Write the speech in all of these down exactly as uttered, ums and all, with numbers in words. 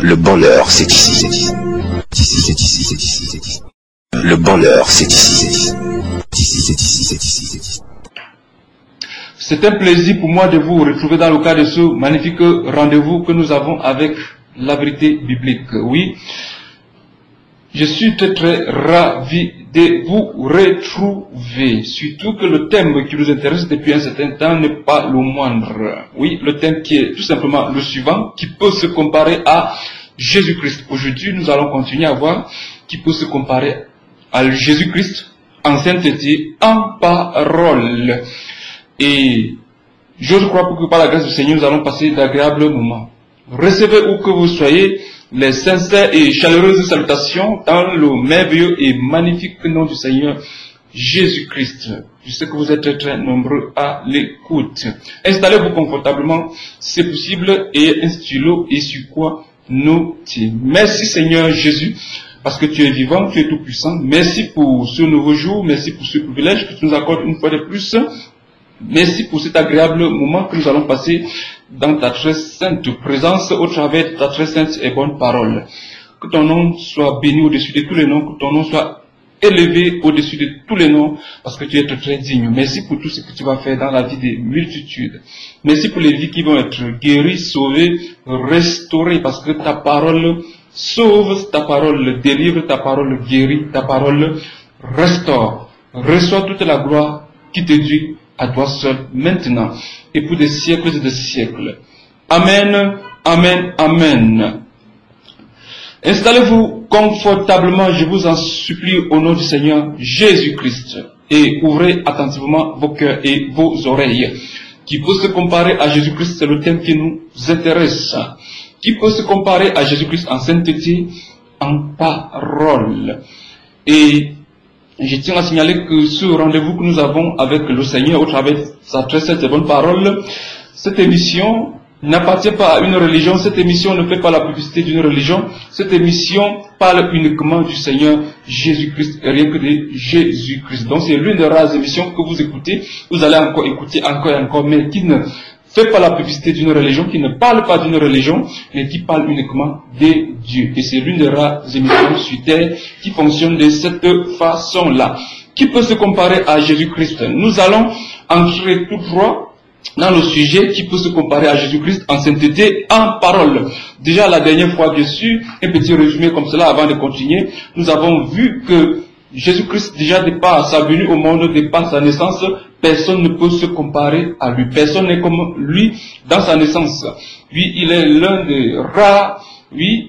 Le bonheur, c'est ici, c'est ici. Ici, c'est ici, c'est ici, c'est ici. Le bonheur, c'est ici, c'est ici. Ici, c'est ici, c'est ici, c'est ici. C'est un plaisir pour moi de vous retrouver dans le cadre de ce magnifique rendez-vous que nous avons avec la vérité biblique. Oui, je suis très très ravi de vous retrouver. Surtout que le thème qui nous intéresse depuis un certain temps n'est pas le moindre. Oui, le thème qui est tout simplement le suivant, qui peut se comparer à Jésus-Christ. Aujourd'hui, nous allons continuer à voir qui peut se comparer à Jésus-Christ en sainteté, en parole. Et je crois que par la grâce du Seigneur, nous allons passer d'agréables moments. Recevez où que vous soyez les sincères et chaleureuses salutations dans le merveilleux et magnifique nom du Seigneur Jésus-Christ. Je sais que vous êtes très très nombreux à l'écoute. Installez-vous confortablement, si c'est possible, et un stylo et sur quoi noter. Merci Seigneur Jésus, parce que tu es vivant, tu es tout puissant. Merci pour ce nouveau jour, merci pour ce privilège que tu nous accordes une fois de plus. Merci pour cet agréable moment que nous allons passer dans ta très sainte présence au travers de ta très sainte et bonne parole. Que ton nom soit béni au-dessus de tous les noms, que ton nom soit élevé au-dessus de tous les noms, parce que tu es très, très digne. Merci pour tout ce que tu vas faire dans la vie des multitudes. Merci pour les vies qui vont être guéries, sauvées, restaurées, parce que ta parole sauve, ta parole délivre, ta parole guérit, ta parole restaure. Reçois toute la gloire qui te due à toi seul, maintenant, et pour des siècles et des siècles. Amen, amen, amen. Installez-vous confortablement, je vous en supplie, au nom du Seigneur Jésus-Christ, et ouvrez attentivement vos cœurs et vos oreilles. Qui peut se comparer à Jésus-Christ, c'est le thème qui nous intéresse. Qui peut se comparer à Jésus-Christ en sainteté, en parole. Et je tiens à signaler que ce rendez-vous que nous avons avec le Seigneur au travers de sa très sainte et bonne parole, cette émission n'appartient pas à une religion, cette émission ne fait pas la publicité d'une religion, cette émission parle uniquement du Seigneur Jésus-Christ et rien que de Jésus-Christ. Donc c'est l'une des rares émissions que vous écoutez, vous allez encore écouter encore et encore, mais qui ne fait pas la publicité d'une religion, qui ne parle pas d'une religion, mais qui parle uniquement de Dieu. Et c'est l'une des rares émissions sur terre qui fonctionne de cette façon-là. Qui peut se comparer à Jésus-Christ? Nous allons entrer tout droit dans le sujet qui peut se comparer à Jésus-Christ en sainteté, en parole. Déjà la dernière fois, bien sûr, un petit résumé comme cela avant de continuer, nous avons vu que Jésus-Christ, déjà de par sa venue au monde, de par sa naissance, personne ne peut se comparer à lui. Personne n'est comme lui dans sa naissance. Lui, il est l'un des rares, oui,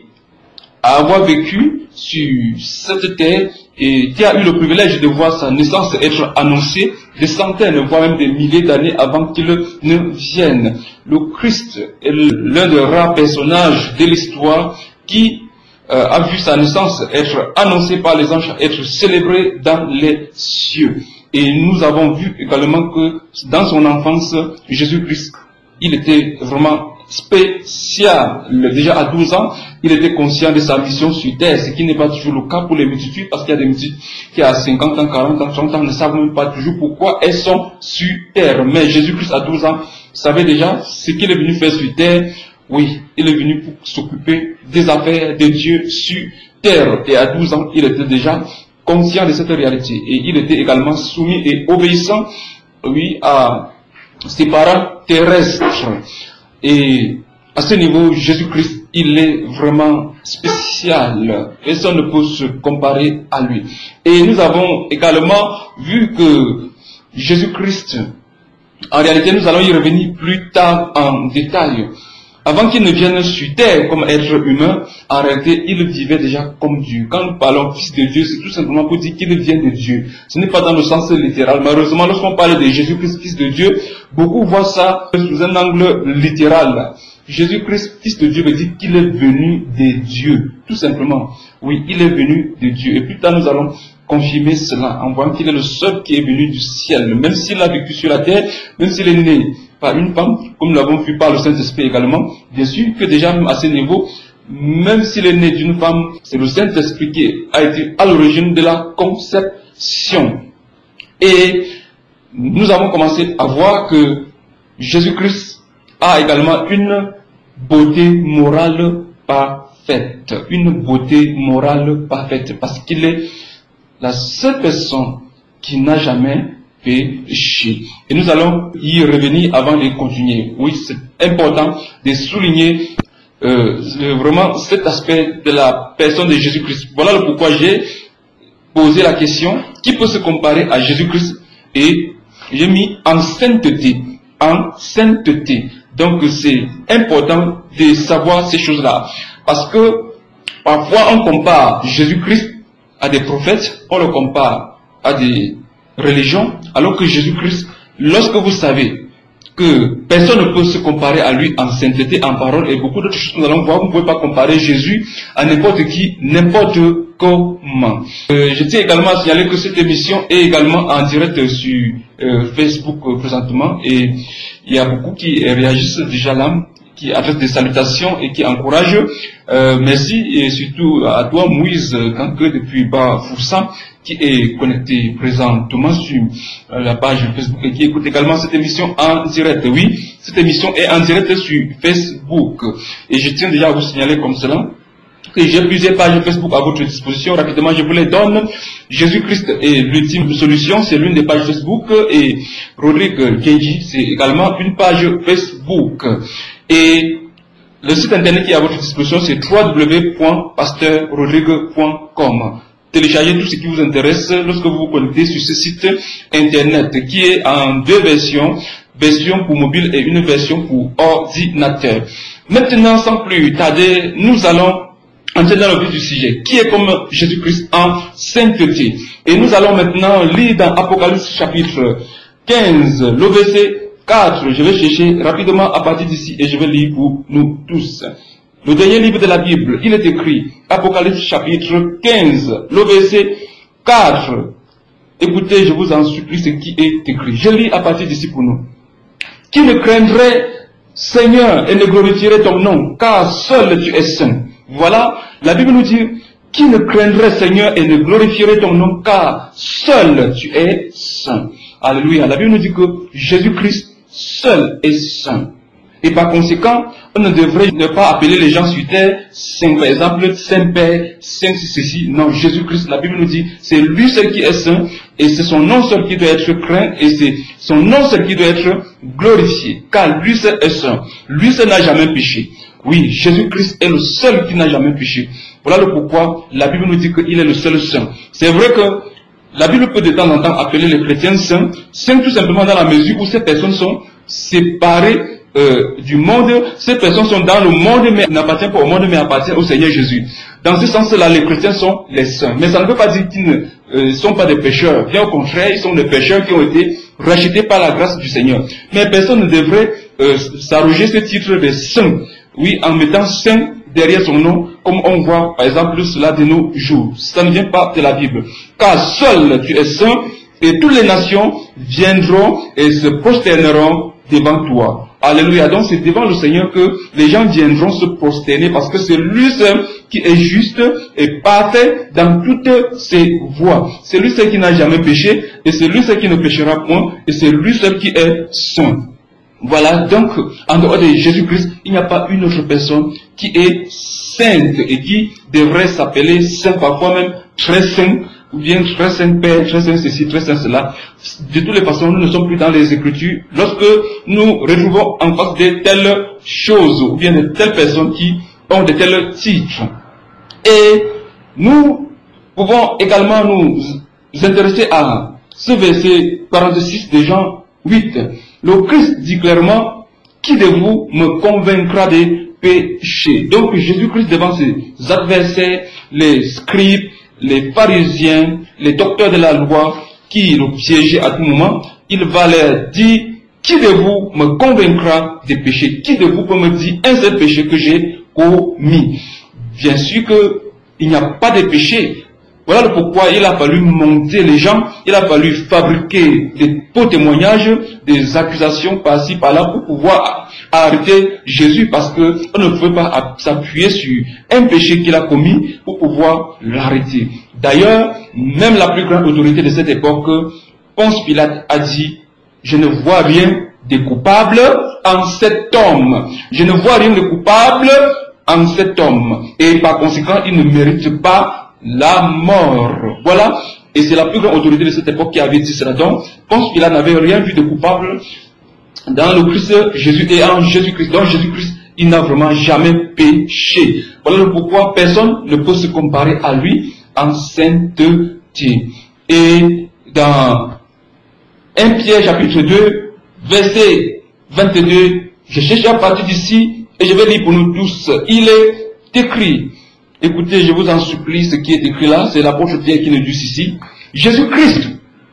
à avoir vécu sur cette terre et qui a eu le privilège de voir sa naissance être annoncée des centaines, voire même des milliers d'années avant qu'il ne vienne. Le Christ est l'un des rares personnages de l'histoire qui euh, a vu sa naissance être annoncée par les anges, être célébrée dans les cieux. Et nous avons vu également que dans son enfance, Jésus-Christ, il était vraiment spécial. Déjà à douze ans, il était conscient de sa mission sur terre, ce qui n'est pas toujours le cas pour les multitudes, parce qu'il y a des multitudes qui à cinquante ans, quarante ans, trente ans ne savent même pas toujours pourquoi elles sont sur terre. Mais Jésus-Christ à douze ans savait déjà ce qu'il est venu faire sur terre. Oui, il est venu pour s'occuper des affaires de Dieu sur terre. Et à douze ans, il était déjà conscient de cette réalité. Et il était également soumis et obéissant, oui, à ses parents terrestres. Et à ce niveau, Jésus-Christ, il est vraiment spécial. Personne ne peut se comparer à lui. Et nous avons également vu que Jésus-Christ, en réalité, nous allons y revenir plus tard en détail. Avant qu'il ne vienne sur terre comme être humain, en réalité, il vivait déjà comme Dieu. Quand nous parlons fils de Dieu, c'est tout simplement pour dire qu'il vient de Dieu. Ce n'est pas dans le sens littéral. Malheureusement, lorsqu'on parle de Jésus-Christ, fils de Dieu, beaucoup voient ça sous un angle littéral. Jésus-Christ, fils de Dieu, veut dire qu'il est venu de Dieu. Tout simplement. Oui, il est venu de Dieu. Et plus tard, nous allons confirmer cela en voyant qu'il est le seul qui est venu du ciel. Même s'il a vécu sur la terre, même s'il est né par une femme, comme nous l'avons vu par le Saint-Esprit également, bien sûr que déjà même à ce niveau, même s'il est né d'une femme, c'est le Saint-Esprit qui a été à l'origine de la conception. Et nous avons commencé à voir que Jésus-Christ a également une beauté morale parfaite. parfaite, une beauté morale parfaite, parce qu'il est la seule personne qui n'a jamais péché. Et nous allons y revenir avant de continuer. Oui, c'est important de souligner euh, vraiment cet aspect de la personne de Jésus-Christ. Voilà le pourquoi j'ai posé la question, qui peut se comparer à Jésus-Christ? Et j'ai mis en sainteté, en sainteté. Donc c'est important de savoir ces choses-là. Parce que parfois on compare Jésus-Christ à des prophètes, on le compare à des religions, alors que Jésus-Christ, lorsque vous savez que personne ne peut se comparer à lui en sainteté, en parole et beaucoup d'autres choses, nous allons voir, vous ne pouvez pas comparer Jésus à n'importe qui, n'importe comment. Euh, je tiens également à signaler que cette émission est également en direct sur euh, Facebook euh, présentement, et il y a beaucoup qui réagissent déjà là, qui adressent des salutations et qui encouragent. Euh, merci, et surtout à toi Moïse Kanke depuis Bafoussa, qui est connecté présentement sur la page Facebook et qui écoute également cette émission en direct. Oui, cette émission est en direct sur Facebook. Et je tiens déjà à vous signaler comme cela que j'ai plusieurs pages Facebook à votre disposition. Rapidement, je vous les donne. Jésus-Christ est l'ultime solution, c'est l'une des pages Facebook. Et Rodrigue Keji, c'est également une page Facebook. Et le site internet qui est à votre disposition, c'est w w w point pasteur rodrigue point com. Téléchargez tout ce qui vous intéresse lorsque vous vous connectez sur ce site internet qui est en deux versions, version pour mobile et une version pour ordinateur. Maintenant, sans plus tarder, nous allons entrer dans le vif du sujet, qui est comme Jésus-Christ en sainteté. Et nous allons maintenant lire dans Apocalypse chapitre quinze, le verset quatre. Je vais chercher rapidement à partir d'ici et je vais lire pour nous tous. Le dernier livre de la Bible, il est écrit, Apocalypse chapitre quinze, le verset quatre. Écoutez, je vous en supplie ce qui est écrit. Je lis à partir d'ici pour nous. Qui ne craindrait, Seigneur, et ne glorifierait ton nom, car seul tu es saint. Voilà, la Bible nous dit, qui ne craindrait, Seigneur, et ne glorifierait ton nom, car seul tu es saint. Alléluia. La Bible nous dit que Jésus-Christ seul est saint. Et par conséquent, on ne devrait ne pas appeler les gens sur terre saint, par exemple, Saint-Père, Saint ceci. Non, Jésus-Christ, la Bible nous dit, c'est lui seul qui est saint, et c'est son nom seul qui doit être craint, et c'est son nom seul qui doit être glorifié, car lui seul est saint. Lui seul n'a jamais péché. Oui, Jésus-Christ est le seul qui n'a jamais péché. Voilà le pourquoi la Bible nous dit qu'il est le seul saint. C'est vrai que la Bible peut de temps en temps appeler les chrétiens saints, saints tout simplement dans la mesure où ces personnes sont séparées Euh, du monde, ces personnes sont dans le monde mais n'appartiennent pas au monde mais appartiennent au Seigneur Jésus. Dans ce sens-là, les chrétiens sont les saints. Mais ça ne veut pas dire qu'ils ne euh, sont pas des pécheurs. Bien au contraire, ils sont des pécheurs qui ont été rachetés par la grâce du Seigneur. Mais personne ne devrait euh, s'arroger ce titre de saint. Oui, en mettant saint derrière son nom, comme on voit par exemple cela de nos jours. Ça ne vient pas de la Bible. Car seul tu es saint et toutes les nations viendront et se prosterneront devant toi. Alléluia. Donc c'est devant le Seigneur que les gens viendront se prosterner parce que c'est lui seul qui est juste et parfait dans toutes ses voies. C'est lui seul qui n'a jamais péché et c'est lui seul qui ne péchera point et c'est lui seul qui est saint. Voilà, donc en dehors de Jésus-Christ, il n'y a pas une autre personne qui est sainte et qui devrait s'appeler saint, parfois même très saint, ou bien très saint Père, très saint ceci, très saint cela. De toutes les façons, nous ne sommes plus dans les Écritures lorsque nous retrouvons en face de telles choses, ou bien de telles personnes qui ont de tels titres. Et nous pouvons également nous intéresser à ce verset quarante-six de Jean huit. Le Christ dit clairement, qui de vous me convaincra des péchés? Donc Jésus-Christ devant ses adversaires, les scribes, les pharisiens, les docteurs de la loi, qui le piégeaient à tout moment, il va leur dire, qui de vous me convaincra des péchés? Qui de vous peut me dire un seul péché que j'ai commis? Bien sûr qu'il n'y a pas de péché. Voilà le pourquoi il a fallu monter les gens, il a fallu fabriquer des faux témoignages, des accusations par-ci, par-là pour pouvoir arrêter Jésus, parce que on ne pouvait pas s'appuyer sur un péché qu'il a commis pour pouvoir l'arrêter. D'ailleurs, même la plus grande autorité de cette époque, Ponce Pilate a dit, je ne vois rien de coupable en cet homme. Je ne vois rien de coupable en cet homme. Et par conséquent, il ne mérite pas la mort. Voilà. Et c'est la plus grande autorité de cette époque qui avait dit cela. Donc, je pense qu'il n'avait rien vu de coupable dans le Christ Jésus et en Jésus-Christ. Dans Jésus-Christ, il n'a vraiment jamais péché. Voilà pourquoi personne ne peut se comparer à lui en sainteté. Et dans un Pierre chapitre deux, verset vingt-deux, je cherche à partir d'ici et je vais lire pour nous tous. Il est écrit, écoutez, je vous en supplie, ce qui est écrit là, c'est l'apôtre Pierre qui nous dit ici, Jésus-Christ,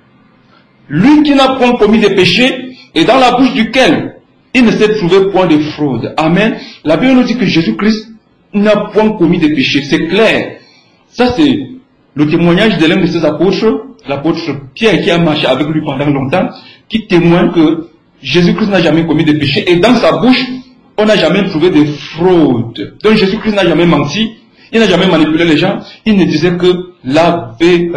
lui qui n'a point commis de péché, et dans la bouche duquel il ne s'est trouvé point de fraude. Amen. La Bible nous dit que Jésus-Christ n'a point commis de péché. C'est clair. Ça, c'est le témoignage de l'un de ses apôtres, l'apôtre Pierre qui a marché avec lui pendant longtemps, qui témoigne que Jésus-Christ n'a jamais commis de péché. Et dans sa bouche, on n'a jamais trouvé de fraude. Donc Jésus-Christ n'a jamais menti. Il n'a jamais manipulé les gens. Il ne disait que la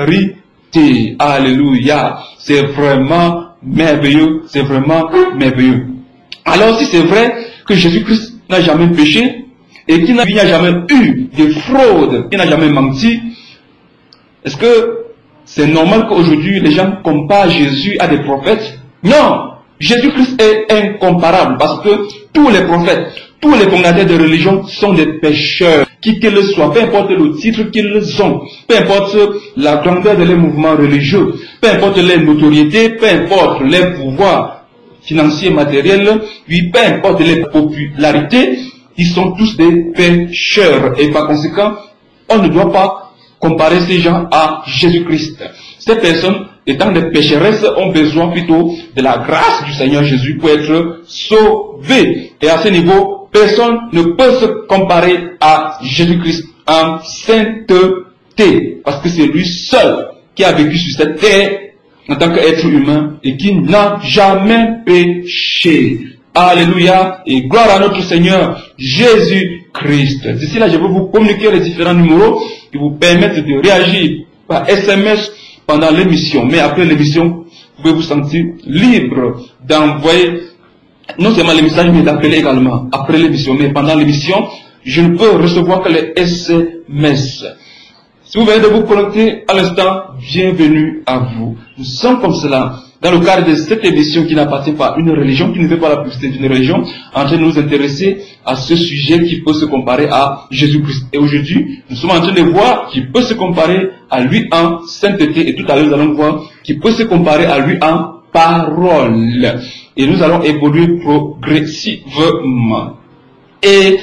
vérité. Alléluia. C'est vraiment merveilleux, c'est vraiment merveilleux. Alors si c'est vrai que Jésus-Christ n'a jamais péché et qu'il n'a jamais eu de fraude, qu'il n'a jamais menti, est-ce que c'est normal qu'aujourd'hui les gens comparent Jésus à des prophètes? Non, Jésus-Christ est incomparable parce que tous les prophètes, tous les fondateurs de religion sont des pécheurs, qui qu'ils soient, peu importe le titre qu'ils ont, peu importe la grandeur de leurs mouvements religieux, peu importe leur notoriété, peu importe leur pouvoir financier, matériel, puis peu importe leur popularité, ils sont tous des pécheurs. Et par conséquent, on ne doit pas comparer ces gens à Jésus-Christ. Ces personnes, étant des pécheresses, ont besoin plutôt de la grâce du Seigneur Jésus pour être sauvées. Et à ce niveau, personne ne peut se comparer à Jésus-Christ en sainteté, parce que c'est lui seul qui a vécu sur cette terre en tant qu'être humain et qui n'a jamais péché. Alléluia et gloire à notre Seigneur Jésus-Christ. D'ici là, je vais vous communiquer les différents numéros qui vous permettent de réagir par S M S pendant l'émission. Mais après l'émission, vous pouvez vous sentir libre d'envoyer non seulement les messages, mais d'appeler également après l'émission. Mais pendant l'émission, je ne peux recevoir que les S M S. Si vous venez de vous connecter à l'instant, bienvenue à vous. Nous sommes comme cela, dans le cadre de cette émission qui n'appartient pas à une religion, qui ne fait pas la publicité d'une religion, en train de nous intéresser à ce sujet qui peut se comparer à Jésus-Christ. Et aujourd'hui, nous sommes en train de voir qui peut se comparer à lui en sainteté. Et tout à l'heure, nous allons voir qui peut se comparer à lui en parole. Et nous allons évoluer progressivement. Et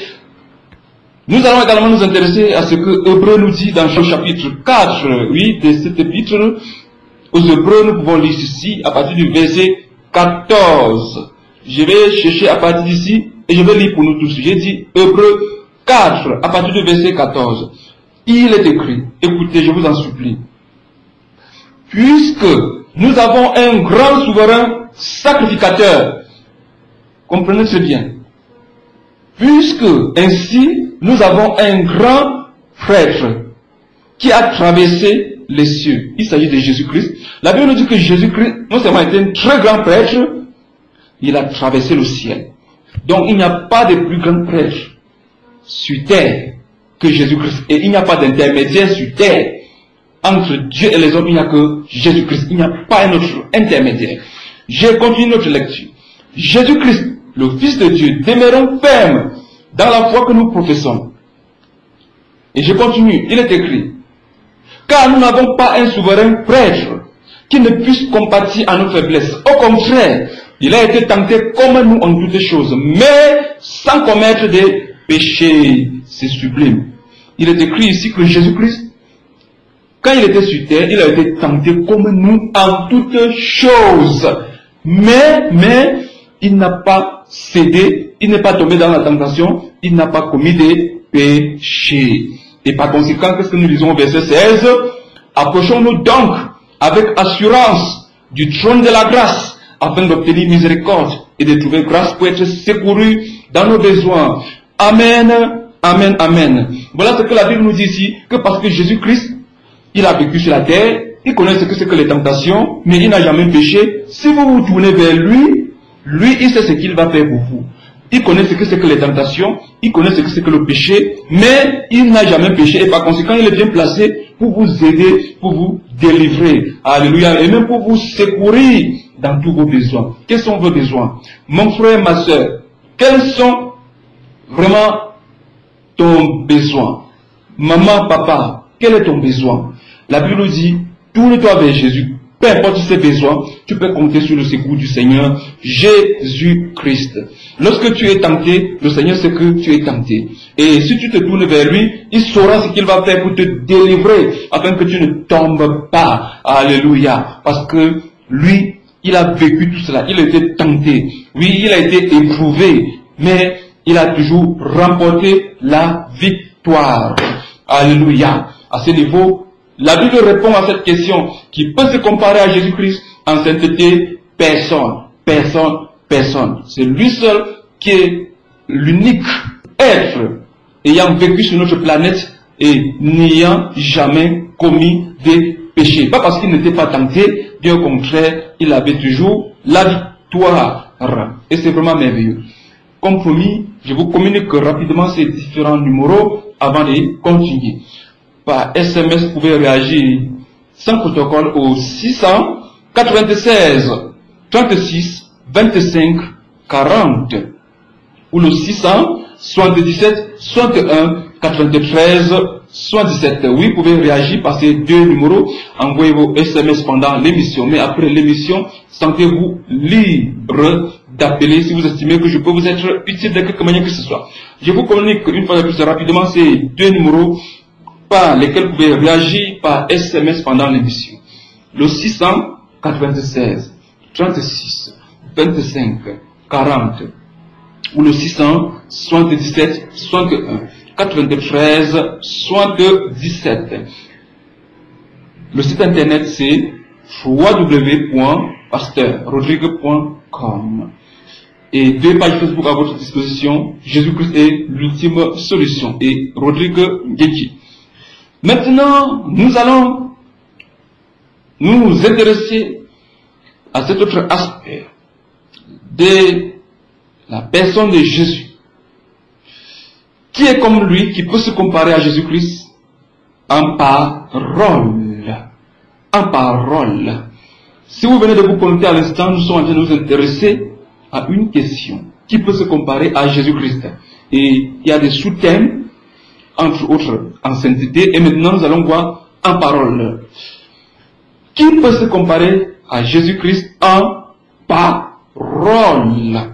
nous allons également nous intéresser à ce que Hébreu nous dit dans le chapitre quatre, oui, de cet épître. Aux Hébreux, nous pouvons lire ceci à partir du verset quatorze. Je vais chercher à partir d'ici et je vais lire pour nous tous. J'ai dit Hébreux quatre, à partir du verset quatorze. Il est écrit, écoutez, je vous en supplie. Puisque nous avons un grand souverain sacrificateur, comprenez-ce bien. Puisque ainsi nous avons un grand prêtre qui a traversé les cieux. Il s'agit de Jésus-Christ. La Bible nous dit que Jésus-Christ, non seulement était un très grand prêtre, il a traversé le ciel. Donc il n'y a pas de plus grand prêtre sur terre que Jésus-Christ. Et il n'y a pas d'intermédiaire sur terre. Entre Dieu et les hommes, il n'y a que Jésus-Christ. Il n'y a pas un autre intermédiaire. J'ai continué notre lecture. Jésus-Christ, le Fils de Dieu, demeurons fermes dans la foi que nous professons. Et je continue, il est écrit. Car nous n'avons pas un souverain prêtre qui ne puisse compatir à nos faiblesses. Au contraire, il a été tenté comme nous en toutes choses, mais sans commettre des péchés. C'est sublime. Il est écrit ici que Jésus-Christ, quand il était sur terre, il a été tenté comme nous en toutes choses. Mais, mais, il n'a pas cédé, il n'est pas tombé dans la tentation, il n'a pas commis des péchés. Et par conséquent, qu'est-ce que nous lisons au verset seize? Approchons-nous donc avec assurance du trône de la grâce, afin d'obtenir miséricorde et de trouver grâce pour être secourus dans nos besoins. Amen, amen, amen. Voilà ce que la Bible nous dit ici, que parce que Jésus-Christ, il a vécu sur la terre, il connaît ce que c'est que les tentations, mais il n'a jamais péché. Si vous vous tournez vers lui, lui, il sait ce qu'il va faire pour vous. il connaît ce que c'est que les tentations, il connaît ce que c'est que le péché, mais il n'a jamais péché et par conséquent il est bien placé pour vous aider, pour vous délivrer. Alléluia. Et même pour vous secourir dans tous vos besoins. Quels sont vos besoins? Mon frère, ma soeur, quels sont vraiment ton besoin? Maman, papa, quel est ton besoin? La Bible nous dit, tourne-toi vers Jésus. Peu importe ses besoins, tu peux compter sur le secours du Seigneur Jésus-Christ. Lorsque tu es tenté, le Seigneur sait que tu es tenté. Et si tu te tournes vers lui, il saura ce qu'il va faire pour te délivrer, afin que tu ne tombes pas. Alléluia. Parce que lui, il a vécu tout cela. Il a été tenté. Oui, il a été éprouvé. Mais il a toujours remporté la victoire. Alléluia. À ce niveau, la Bible répond à cette question. Qui peut se comparer à Jésus-Christ en sainteté? Personne. Personne. Personne. C'est lui seul qui est l'unique être ayant vécu sur notre planète et n'ayant jamais commis des péchés. Pas parce qu'il n'était pas tenté, bien au contraire, il avait toujours la victoire. Et c'est vraiment merveilleux. Comme promis, je vous communique rapidement ces différents numéros avant de continuer. Par S M S, vous pouvez réagir sans protocole au six cent quatre-vingt-seize trente-six vingt-cinq quarante ou le six cent soixante-dix-sept soixante et un quatre-vingt-treize soixante-dix-sept. Oui, vous pouvez réagir par ces deux numéros. Envoyez vos S M S pendant l'émission. Mais après l'émission, sentez-vous libre d'appeler si vous estimez que je peux vous être utile de quelque manière que ce soit. Je vous communique une fois de plus rapidement ces deux numéros par lesquels vous pouvez réagir par S M S pendant l'émission. Le six cent quatre-vingt-seize trente-six vingt-cinq quarante ou le six cent soixante-dix-sept soixante et un quatre-vingt-treize soixante-dix-sept. Le site internet c'est w w w point pasteur rodrigue point com et deux pages Facebook à votre disposition, Jésus-Christ est l'ultime solution et Rodrigue Guedji. Maintenant, nous allons nous intéresser à cet autre aspect de la personne de Jésus. Qui est comme lui, qui peut se comparer à Jésus-Christ en parole. En parole. Si vous venez de vous connecter à l'instant, nous sommes en train de nous intéresser à une question. Qui peut se comparer à Jésus-Christ? Et il y a des sous-thèmes, entre autres, en sainteté. Et maintenant, nous allons voir en parole. Qui peut se comparer à Jésus-Christ en parole?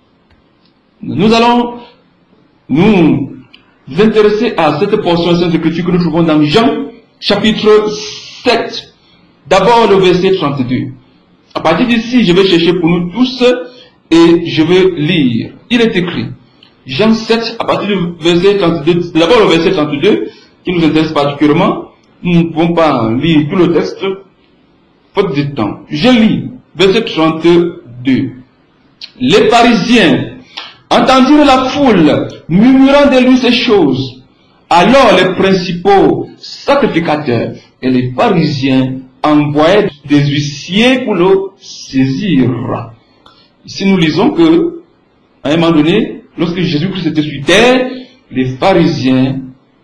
Nous allons nous intéresser à cette portion de Sainte Écriture que nous trouvons dans Jean, chapitre sept. D'abord le verset trente-deux. À partir d'ici, je vais chercher pour nous tous et je vais lire. Il est écrit, Jean sept, à partir du verset trente-deux, d'abord le verset trente-deux, qui nous intéresse particulièrement. Nous ne pouvons pas lire tout le texte, faute de temps. Je lis, verset trente-deux. Les pharisiens entendirent la foule murmurant de lui ces choses. Alors les principaux sacrificateurs et les pharisiens envoyaient des huissiers pour le saisir. Ici nous lisons que, à un moment donné, lorsque Jésus-Christ était sur terre, les pharisiens,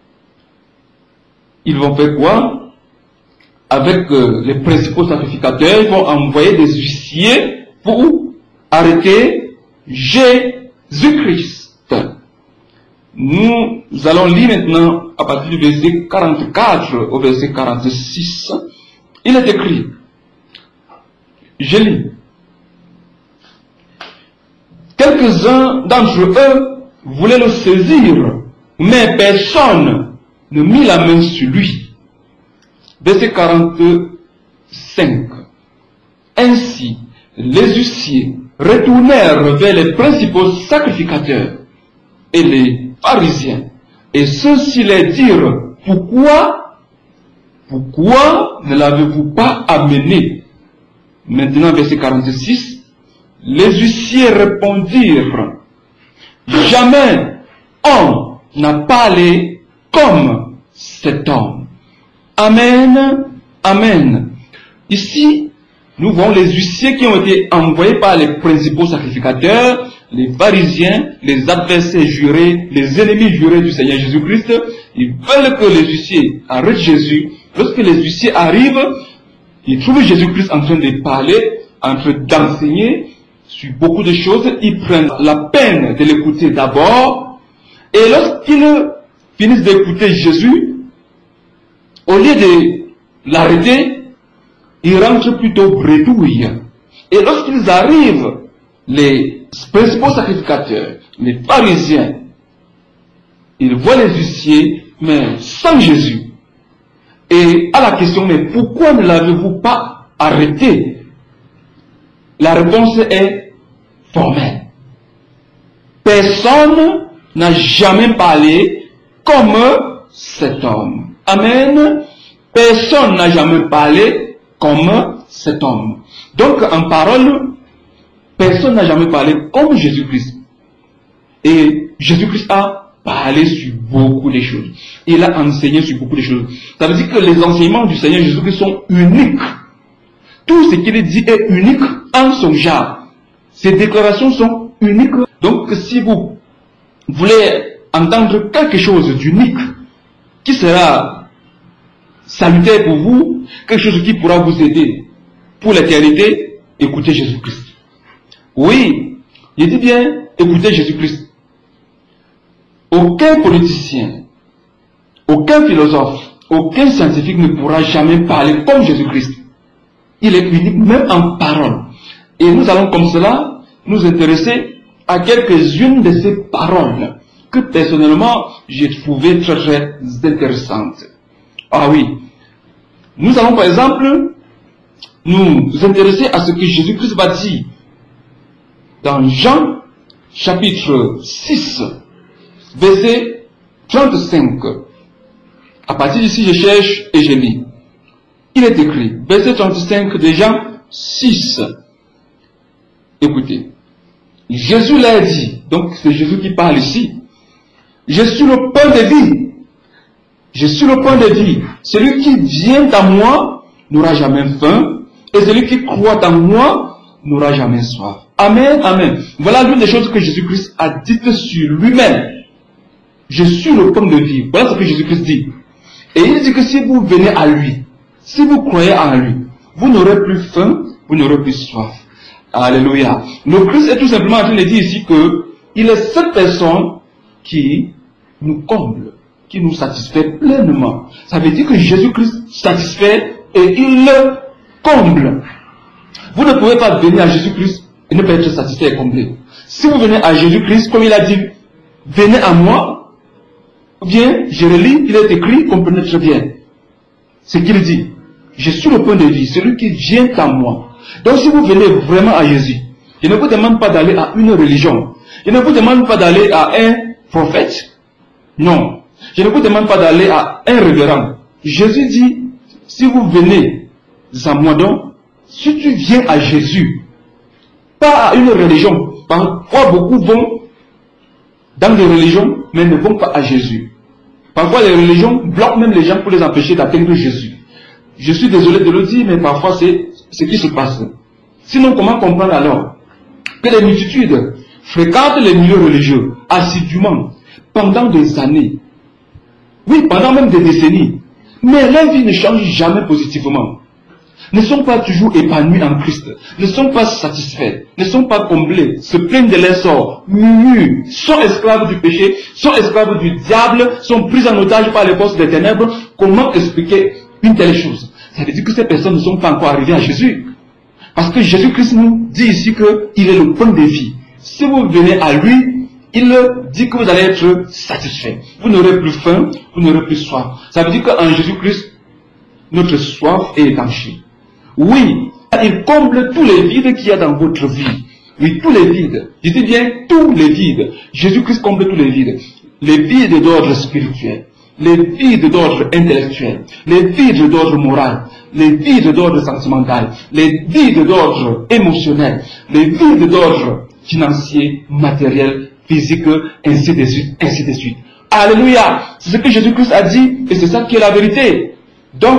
ils vont faire quoi? Avec euh, les principaux sacrificateurs, ils vont envoyer des huissiers pour arrêter Jésus-Christ. Nous allons lire maintenant à partir du verset quarante-quatre au verset quarante-six. Il est écrit, je lis, quelques-uns d'entre eux voulaient le saisir, mais personne ne mit la main sur lui. Verset quarante-cinq. Ainsi, les huissiers retournèrent vers les principaux sacrificateurs et les pharisiens, et ceux-ci leur dirent, pourquoi Pourquoi ne l'avez-vous pas amené? Maintenant, verset quarante-six, les huissiers répondirent, jamais on n'a parlé comme cet homme. Amen, amen. Ici, nous voyons les huissiers qui ont été envoyés par les principaux sacrificateurs les pharisiens, les adversaires jurés, les ennemis jurés du Seigneur Jésus-Christ, ils veulent que les huissiers arrêtent Jésus. Lorsque les huissiers arrivent, ils trouvent Jésus-Christ en train de parler, en train d'enseigner sur beaucoup de choses. Ils prennent la peine de l'écouter d'abord. Et lorsqu'ils finissent d'écouter Jésus, au lieu de l'arrêter, ils rentrent plutôt bredouille. Et lorsqu'ils arrivent, les principaux sacrificateurs, les pharisiens, ils voient les huissiers, mais sans Jésus. Et à la question, mais pourquoi ne l'avez-vous pas arrêté? La réponse est formelle. Personne n'a jamais parlé comme cet homme. Amen. Personne n'a jamais parlé comme cet homme. Donc, en parole, personne n'a jamais parlé comme Jésus-Christ. Et Jésus-Christ a parlé sur beaucoup de choses. Il a enseigné sur beaucoup de choses. Ça veut dire que les enseignements du Seigneur Jésus-Christ sont uniques. Tout ce qu'il dit est unique en son genre. Ses déclarations sont uniques. Donc, si vous voulez entendre quelque chose d'unique, qui sera salutaire pour vous, quelque chose qui pourra vous aider pour l'éternité, écoutez Jésus-Christ. Oui, je dis bien, écoutez Jésus-Christ. Aucun politicien, aucun philosophe, aucun scientifique ne pourra jamais parler comme Jésus-Christ. Il est unique même en parole. Et nous allons comme cela nous intéresser à quelques-unes de ces paroles que personnellement j'ai trouvées très très intéressantes. Ah oui, nous allons par exemple nous intéresser à ce que Jésus-Christ va dire dans Jean chapitre six, verset trente-cinq. À partir d'ici, je cherche et je lis. Il est écrit, verset trente-cinq de Jean six. Écoutez, Jésus l'a dit, donc c'est Jésus qui parle ici. Je suis le pain de vie. Je suis le pain de vie. Celui qui vient à moi n'aura jamais faim, et celui qui croit en moi n'aura jamais soif. Amen, amen. Voilà l'une des choses que Jésus-Christ a dites sur lui-même. Je suis le pain de vie. Voilà ce que Jésus-Christ dit. Et il dit que si vous venez à lui, si vous croyez en lui, vous n'aurez plus faim, vous n'aurez plus soif. Alléluia. Le Christ est tout simplement en train de dire ici que il est cette personne qui nous comble, qui nous satisfait pleinement. Ça veut dire que Jésus-Christ satisfait et il le comble. Vous ne pouvez pas venir à Jésus-Christ et ne pas être satisfait et comblé. Si vous venez à Jésus-Christ, comme il a dit, venez à moi, ou bien, je relis, il est écrit, comprenez très bien ce qu'il dit. Je suis le pain de vie, celui qui vient à moi. Donc si vous venez vraiment à Jésus, je ne vous demande pas d'aller à une religion. Je ne vous demande pas d'aller à un prophète. Non. Je ne vous demande pas d'aller à un révérend. Jésus dit, si vous venez à moi donc, si tu viens à Jésus, pas à une religion. Parfois beaucoup vont dans des religions, mais ne vont pas à Jésus. Parfois les religions bloquent même les gens pour les empêcher d'atteindre Jésus. Je suis désolé de le dire, mais parfois c'est ce qui se passe. Sinon, comment comprendre alors que les multitudes fréquentent les milieux religieux assidûment pendant des années, oui, pendant même des décennies, mais leur vie ne change jamais positivement, ne sont pas toujours épanouis en Christ, ne sont pas satisfaits, ne sont pas comblés, se plaignent de leur sort, murmurent, sont esclaves du péché, sont esclaves du diable, sont pris en otage par les forces des ténèbres. Comment expliquer une telle chose? Ça veut dire que ces personnes ne sont pas encore arrivées à Jésus. Parce que Jésus-Christ nous dit ici qu'il est le pain de vie. Si vous venez à lui, il dit que vous allez être satisfait. Vous n'aurez plus faim, vous n'aurez plus soif. Ça veut dire qu'en Jésus-Christ, notre soif est étanchée. Oui, il comble tous les vides qu'il y a dans votre vie. Oui, tous les vides. Je dis bien tous les vides. Jésus-Christ comble tous les vides. Les vides d'ordre spirituel, les vides d'ordre intellectuel, les vides d'ordre moral, les vides d'ordre sentimental, les vides d'ordre émotionnel, les vides d'ordre financier, matériel, physique, ainsi de suite, ainsi de suite. Alléluia! C'est ce que Jésus-Christ a dit et c'est ça qui est la vérité. Donc,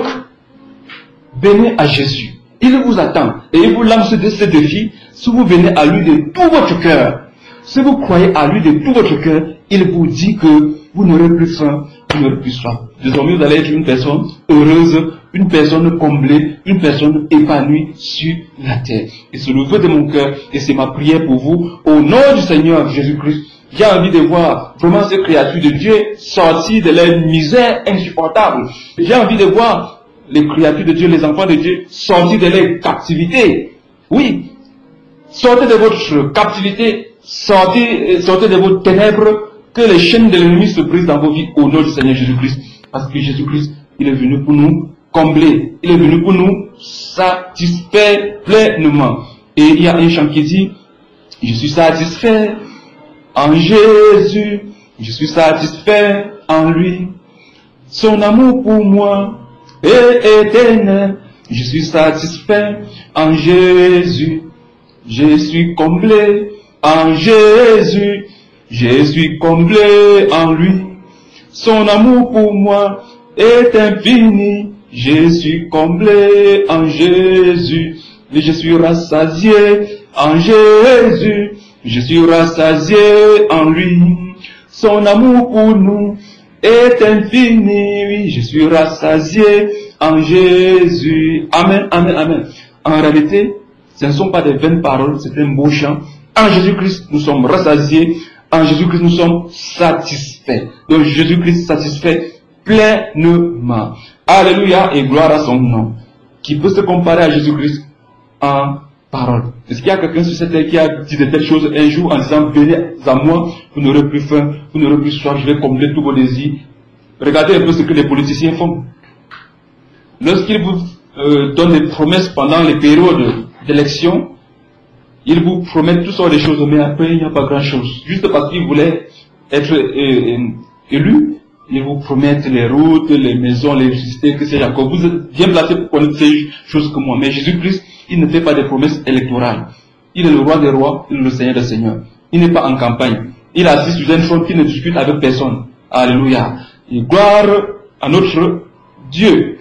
venez à Jésus. Il vous attend et il vous lance de ce défi si vous venez à lui de tout votre cœur. Si vous croyez à lui de tout votre cœur, il vous dit que vous n'aurez plus faim, vous n'aurez plus soif. Désormais, vous allez être une personne heureuse, une personne comblée, une personne épanouie sur la terre. Et c'est le vœu de mon cœur, et c'est ma prière pour vous, au nom du Seigneur Jésus-Christ. J'ai envie de voir vraiment ces créatures de Dieu sortir de leur misère insupportable. J'ai envie de voir les créatures de Dieu, les enfants de Dieu, sortir de leur captivité. Oui, sortez de votre captivité, sortez, sortez de vos ténèbres, que les chaînes de l'ennemi se brisent dans vos vies au nom du Seigneur Jésus-Christ. Parce que Jésus-Christ, il est venu pour nous combler, il est venu pour nous satisfaire pleinement. Et il y a un chant qui dit, je suis satisfait en Jésus, je suis satisfait en lui. Son amour pour moi est éternel. Je suis satisfait en Jésus. Je suis comblé en Jésus. Je suis comblé en lui. Son amour pour moi est infini. Je suis comblé en Jésus. Et je suis rassasié en Jésus. Je suis rassasié en lui. Son amour pour nous est infini. Oui, je suis rassasié en Jésus. Amen, amen, amen. En réalité, ce ne sont pas des vaines paroles, c'est un beau chant. En Jésus-Christ, nous sommes rassasiés. En Jésus-Christ, nous sommes satisfaits. Donc, Jésus-Christ satisfait pleinement. Alléluia et gloire à son nom. Qui peut se comparer à Jésus-Christ en parole? Est-ce qu'il y a quelqu'un sur cette terre qui a dit de telles choses un jour en disant, venez à moi, vous n'aurez plus faim, vous n'aurez plus soif, je vais combler tous vos désirs? Regardez un peu ce que les politiciens font. Lorsqu'ils vous euh, donnent des promesses pendant les périodes d'élection, ils vous promettent toutes sortes de choses, mais après il n'y a pas grand chose. Juste parce qu'ils voulaient être euh, euh, élus, ils vous promettent les routes, les maisons, l'électricité, que c'est encore. Vous êtes bien placé pour connaître ces choses que moi. Mais Jésus-Christ, il ne fait pas des promesses électorales. Il est le roi des rois, il est le Seigneur des seigneurs. Il n'est pas en campagne. Il assiste sur un trône qui ne discute avec personne. Alléluia. Et gloire à notre Dieu.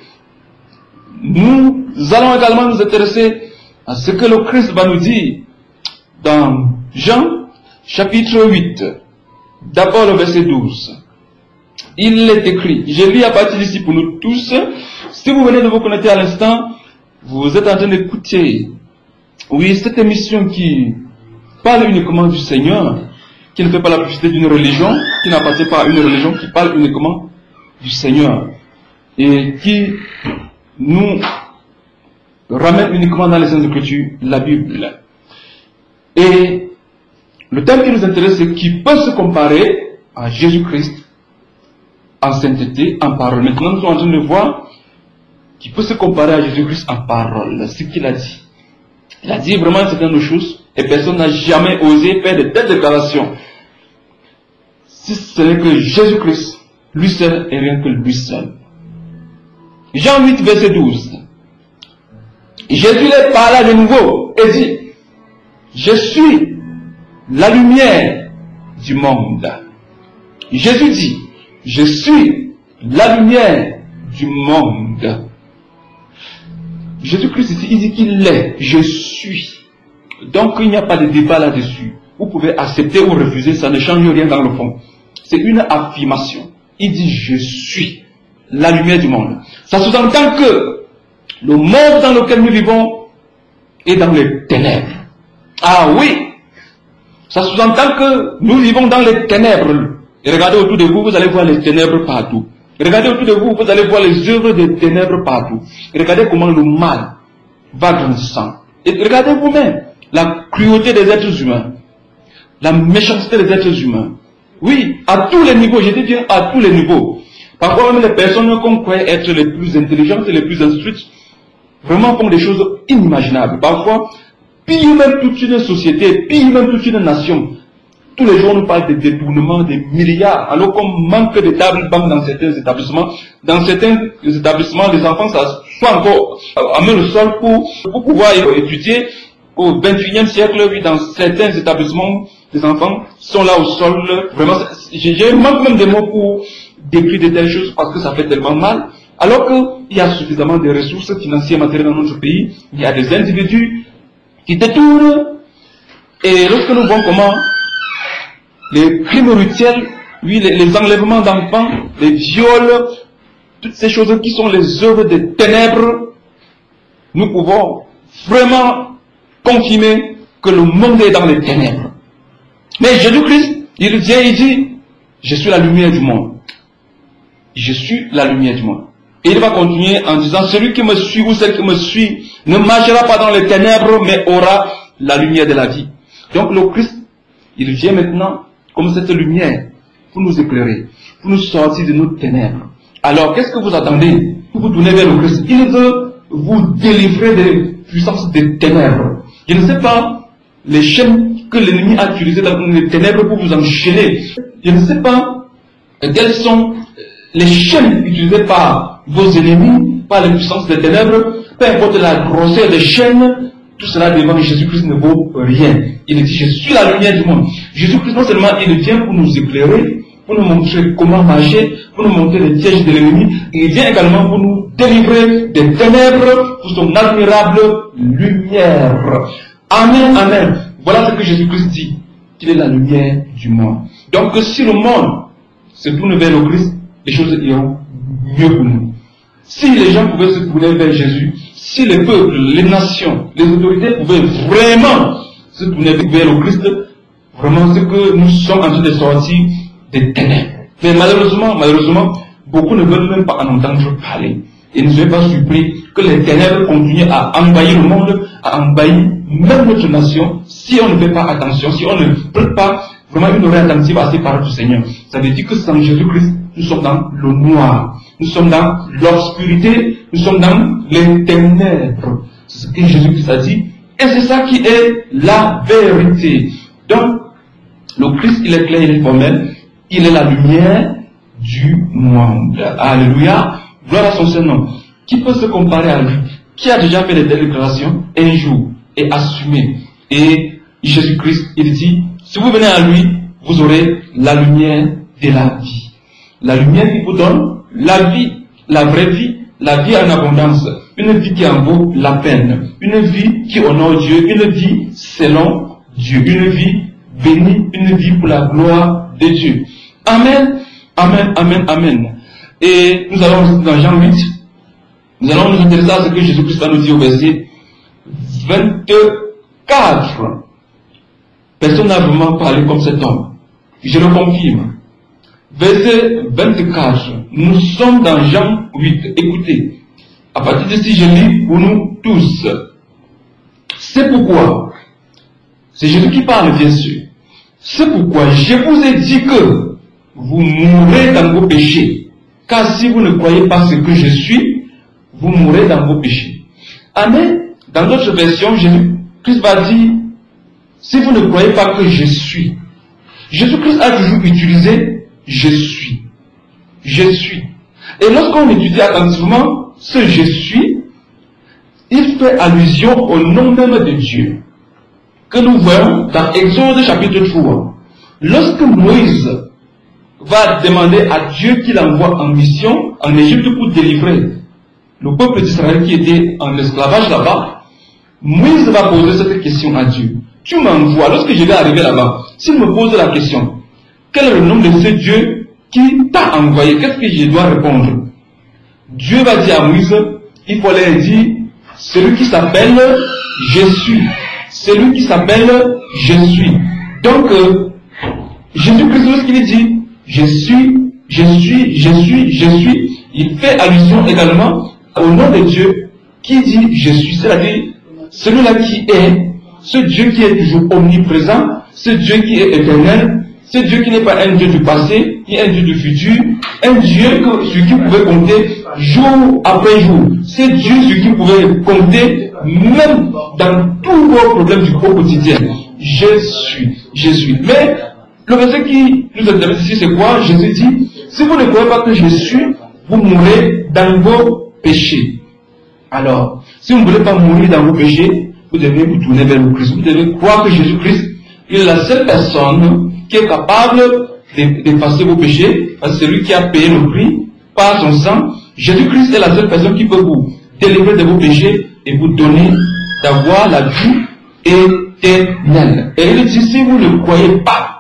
Nous allons également nous intéresser à ce que le Christ va nous dire dans Jean chapitre huit. D'abord le verset douze. Il est écrit, je lis à partir d'ici pour nous tous. Si vous venez de vous connecter à l'instant, vous êtes en train d'écouter, oui, cette émission qui parle uniquement du Seigneur, qui ne fait pas la publicité d'une religion, qui n'appartient pas à une religion, qui parle uniquement du Seigneur, et qui nous ramène uniquement dans les Saintes Écritures, la Bible. Et le thème qui nous intéresse, c'est qui peut se comparer à Jésus-Christ en sainteté, en parole. Maintenant, nous sommes en train de voir qui peut se comparer à Jésus-Christ en parole, ce qu'il a dit. Il a dit vraiment un certain nombre de choses, et personne n'a jamais osé faire de telles déclarations. Si ce n'est que Jésus-Christ, lui seul et rien que lui seul. Jean huit, verset douze. Jésus les parla de nouveau et dit, je suis la lumière du monde. Jésus dit, je suis la lumière du monde. Jésus-Christ ici, il dit qu'il est, je suis. Donc il n'y a pas de débat là-dessus. Vous pouvez accepter ou refuser, ça ne change rien dans le fond. C'est une affirmation. Il dit, je suis la lumière du monde. Ça sous-entend que le monde dans lequel nous vivons est dans les ténèbres. Ah oui! Ça sous-entend que nous vivons dans les ténèbres. Et regardez autour de vous, vous allez voir les ténèbres partout. Et regardez autour de vous, vous allez voir les œuvres des ténèbres partout. Et regardez comment le mal va grandissant. Et regardez vous-même la cruauté des êtres humains, la méchanceté des êtres humains. Oui, à tous les niveaux, je dis bien à tous les niveaux. Parfois même les personnes qu'on croit être les plus intelligentes et les plus instruites, vraiment font des choses inimaginables. Parfois, pillent même toute une société, pillent même toute une nation. Tous les jours, on nous parle de détournement des milliards, alors qu'on manque de tables banques dans certains établissements. Dans certains établissements, les enfants sont encore à main le sol pour, pour pouvoir étudier. Au vingt et unième siècle, oui, dans certains établissements, les enfants sont là au sol. Vraiment, je manque même des mots pour décrire de telles choses parce que ça fait tellement mal. Alors qu'il y a suffisamment de ressources financières, matérielles dans notre pays, il y a des individus qui détournent. Et lorsque nous voyons comment les crimes rituels, oui, les, les enlèvements d'enfants, les viols, toutes ces choses qui sont les œuvres des ténèbres, nous pouvons vraiment confirmer que le monde est dans les ténèbres. Mais Jésus-Christ, il vient, il dit, je suis la lumière du monde. Je suis la lumière du monde. Et il va continuer en disant, celui qui me suit ou celle qui me suit ne marchera pas dans les ténèbres, mais aura la lumière de la vie. Donc le Christ, il vient maintenant comme cette lumière pour nous éclairer, pour nous sortir de nos ténèbres. Alors, qu'est-ce que vous attendez pour vous tourner vers le Christ? Il veut vous délivrer des puissances des ténèbres. Je ne sais pas les chaînes que l'ennemi a utilisées dans les ténèbres pour vous enchaîner. Je ne sais pas quelles sont les chaînes utilisées par vos ennemis, par les puissances des ténèbres. Peu importe la grosseur des chaînes, tout cela devant Jésus-Christ ne vaut rien. Il dit, je suis la lumière du monde. Jésus-Christ, non seulement il vient pour nous éclairer, pour nous montrer comment marcher, pour nous montrer les pièges de l'ennemi, il vient également pour nous délivrer des ténèbres pour son admirable lumière. Amen, amen. Voilà ce que Jésus-Christ dit, qu'il est la lumière du monde. Donc si le monde se tourne vers le Christ, les choses iront mieux pour nous. Si les gens pouvaient se tourner vers Jésus, si les peuples, les nations, les autorités pouvaient vraiment se tourner vers le Christ, vraiment c'est que nous sommes en train de sortir des ténèbres. Mais malheureusement, malheureusement, beaucoup ne veulent même pas en entendre parler. Et ne soyez pas surpris que les ténèbres continuent à envahir le monde, à envahir même notre nation, si on ne fait pas attention, si on ne prête pas vraiment une oreille attentive à ces paroles du Seigneur. Ça veut dire que sans Jésus-Christ, nous sommes dans le noir, nous sommes dans l'obscurité, nous sommes dans les ténèbres. C'est ce que Jésus-Christ a dit, et c'est ça qui est la vérité. Donc, le Christ, il est clair, il est formel, il est la lumière du monde. Alléluia, gloire à son Saint-Nom. Qui peut se comparer à lui? Qui a déjà fait des déclarations un jour et assumé? Et Jésus-Christ, il dit, si vous venez à lui, vous aurez la lumière de la vie. La lumière qui vous donne la vie, la vraie vie, la vie en abondance, une vie qui en vaut la peine, une vie qui honore Dieu, une vie selon Dieu, une vie bénie, une vie pour la gloire de Dieu. Amen, amen, amen, amen. Et nous allons dans Jean huit, nous allons nous intéresser à ce que Jésus-Christ va nous dire au verset vingt-quatre. Personne n'a vraiment parlé comme cet homme. Je le confirme. Verset vingt-quatre. Nous sommes dans Jean huit. Écoutez. À partir d'ici, je lis pour nous tous. C'est pourquoi, c'est Jésus qui parle bien sûr. C'est pourquoi je vous ai dit que vous mourrez dans vos péchés. Car si vous ne croyez pas ce que je suis, vous mourrez dans vos péchés. Amen. Dans d'autres versions, Jésus-Christ va dire, si vous ne croyez pas que je suis. Jésus-Christ a toujours utilisé je suis. Je suis. Et lorsqu'on étudie attentivement ce je suis, il fait allusion au nom même de Dieu. Que nous voyons dans Exode chapitre trois. Lorsque Moïse va demander à Dieu qu'il envoie en mission en Égypte pour délivrer le peuple d'Israël qui était en esclavage là-bas, Moïse va poser cette question à Dieu. Tu m'envoies, lorsque je vais arriver là-bas, s'il me pose la question, quel est le nom de ce Dieu qui t'a envoyé? Qu'est-ce que je dois répondre? Dieu va dire à Moïse, il faut leur dire, celui qui s'appelle je suis. Celui qui s'appelle je suis. Donc, euh, Jésus-Christ, lorsqu'il dit, je suis, je suis, je suis, je suis, il fait allusion également au nom de Dieu qui dit je suis. C'est-à-dire, celui-là qui est, ce Dieu qui est toujours omniprésent, ce Dieu qui est éternel, ce Dieu qui n'est pas un Dieu du passé, ni un Dieu du futur, un Dieu que, sur qui vous pouvez compter jour après jour. C'est Dieu sur qui vous pouvez compter même dans tous vos problèmes du quotidien. Je suis, je suis. Mais le verset qui nous intéresse ici, c'est quoi? Jésus dit, si vous ne croyez pas que je suis, vous mourrez dans vos péchés. Alors, si vous ne voulez pas mourir dans vos péchés, vous devez vous tourner vers le Christ. Vous devez croire que Jésus-Christ est la seule personne qui est capable d'effacer vos péchés, parce que c'est lui qui a payé le prix par son sang. Jésus-Christ est la seule personne qui peut vous délivrer de vos péchés et vous donner d'avoir la vie éternelle. Et il dit, si vous ne croyez pas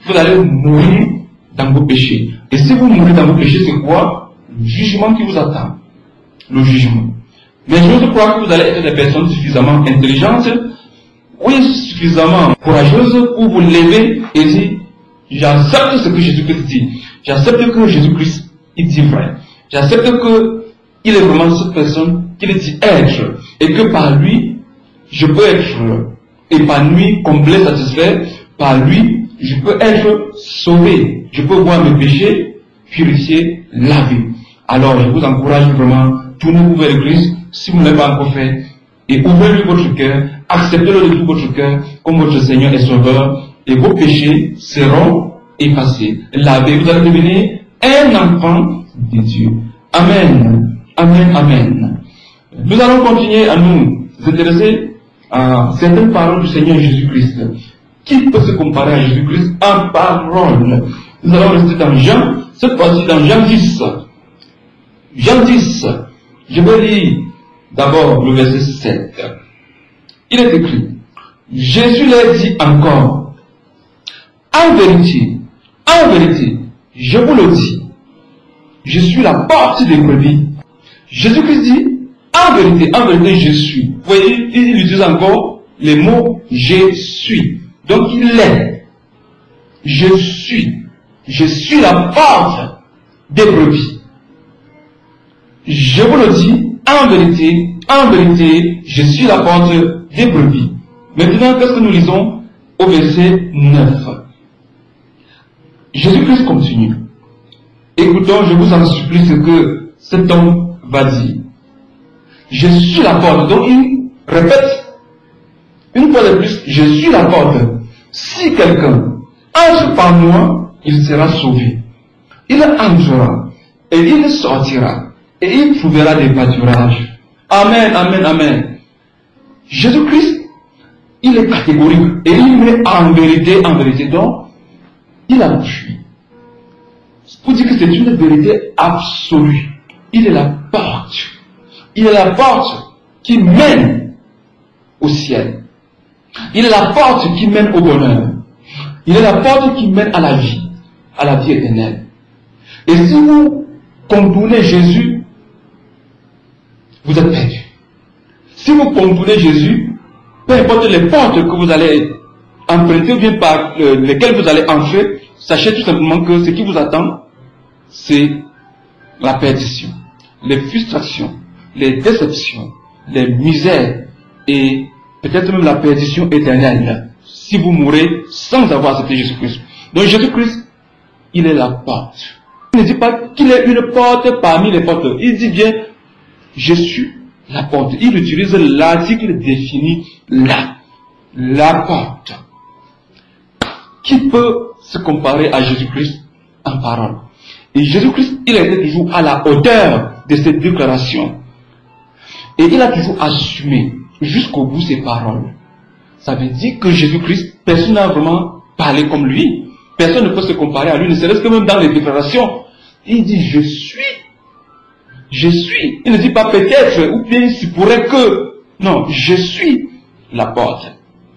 vous allez mourir dans vos péchés. Et si vous mourrez dans vos péchés, c'est quoi? Le jugement qui vous attend. Le jugement. Mais je crois que vous allez être des personnes suffisamment intelligentes, oui, suffisamment courageuses pour vous lever et dire, j'accepte ce que Jésus-Christ dit. J'accepte que Jésus-Christ, il dit vrai. J'accepte que il est vraiment cette personne qu'il dit être. Et que par lui, je peux être épanoui, comblé, satisfait. Par lui, je peux être sauvé. Je peux voir mes péchés purifiés, lavés. Alors, je vous encourage vraiment, tournez-vous vers l'Église, si vous ne l'avez pas encore fait, et ouvrez-lui votre cœur, acceptez-le de tout votre cœur, comme votre Seigneur et Sauveur, et vos péchés seront effacés, lavés. Vous allez devenir un enfant de Dieu. Amen. Amen. Amen. Nous allons continuer à nous intéresser à certaines paroles du Seigneur Jésus-Christ. Qui peut se comparer à Jésus-Christ en parole? Nous allons rester dans Jean, cette fois-ci dans Jean dix. Jean dix, je vais lire d'abord le verset sept. Il est écrit, Jésus leur dit encore, en vérité, en vérité, je vous le dis, je suis la porte des brebis. Jésus-Christ dit, en vérité, en vérité, je suis. Vous voyez, il utilise encore les mots je suis. Donc il est. Je suis. Je suis la porte des brebis. Je vous le dis, en vérité, en vérité, je suis la porte des brebis. Maintenant, qu'est-ce que nous lisons au verset neuf? Jésus-Christ continue. Écoutons, je vous en supplie ce que cet homme va dire. Je suis la porte. Donc il répète une fois de plus, je suis la porte. Si quelqu'un entre par moi, il sera sauvé. Il entrera et il sortira et il trouvera des pâturages. Amen, amen, amen. Jésus-Christ, il est catégorique et il met en vérité, en vérité. Donc, il appuie. Pour dire que c'est une vérité absolue. Il est la porte. Il est la porte qui mène au ciel. Il est la porte qui mène au bonheur. Il est la porte qui mène à la vie, à la vie éternelle. Et si vous contournez Jésus, vous êtes perdu. Si vous contournez Jésus, peu importe les portes que vous allez emprunter ou bien par euh, lesquelles vous allez entrer, sachez tout simplement que ce qui vous attend, c'est la perdition, les frustrations, les déceptions, les misères et peut-être même la perdition éternelle si vous mourrez sans avoir accepté Jésus-Christ. Donc Jésus-Christ, il est la porte. Il ne dit pas qu'il est une porte parmi les portes. Il dit bien, je suis la porte. Il utilise l'article défini là. La porte. Qui peut se comparer à Jésus-Christ en parole? Et Jésus-Christ, il a été toujours à la hauteur de cette déclaration. Et il a toujours assumé jusqu'au bout ses paroles. Ça veut dire que Jésus-Christ, personne n'a vraiment parlé comme lui. Personne ne peut se comparer à lui, ne serait-ce que même dans les déclarations. Il dit, je suis. Je suis. Il ne dit pas peut-être, ou bien il pourrait que. Non, je suis la porte.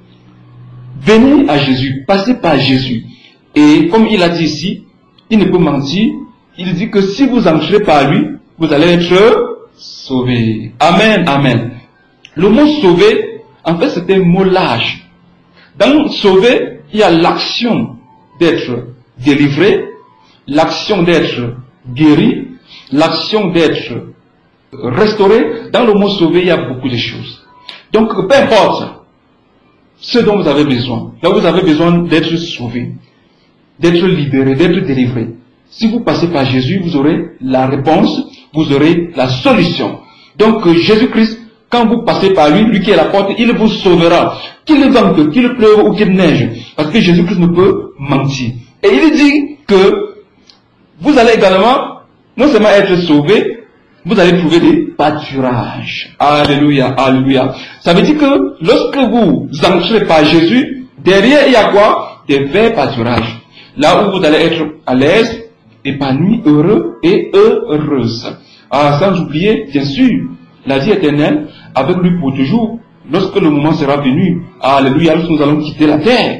Venez à Jésus, passez par Jésus. Et comme il a dit ici, il ne peut mentir. Il dit que si vous entrez par lui, vous allez être sauvés. Amen, amen. Le mot sauver, en fait, c'est un mot large. Dans sauver, il y a l'action d'être délivré, l'action d'être guéri, l'action d'être restauré. Dans le mot sauver, il y a beaucoup de choses. Donc, peu importe ce dont vous avez besoin. Là, vous avez besoin d'être sauvé, d'être libéré, d'être délivré. Si vous passez par Jésus, vous aurez la réponse, vous aurez la solution. Donc, Jésus-Christ, quand vous passez par lui, lui qui est la porte, il vous sauvera. Qu'il vente, qu'il pleuve ou qu'il neige. Parce que Jésus-Christ ne peut mentir. Et il dit que vous allez également, non seulement être sauvé, vous allez trouver des pâturages. Alléluia, alléluia. Ça veut dire que lorsque vous entrez par Jésus, derrière il y a quoi? Des verts pâturages. Là où vous allez être à l'aise, épanoui, heureux et heureuse. Ah, sans oublier, bien sûr, la vie éternelle avec lui pour toujours, lorsque le moment sera venu. Alléluia, lorsque nous allons quitter la terre.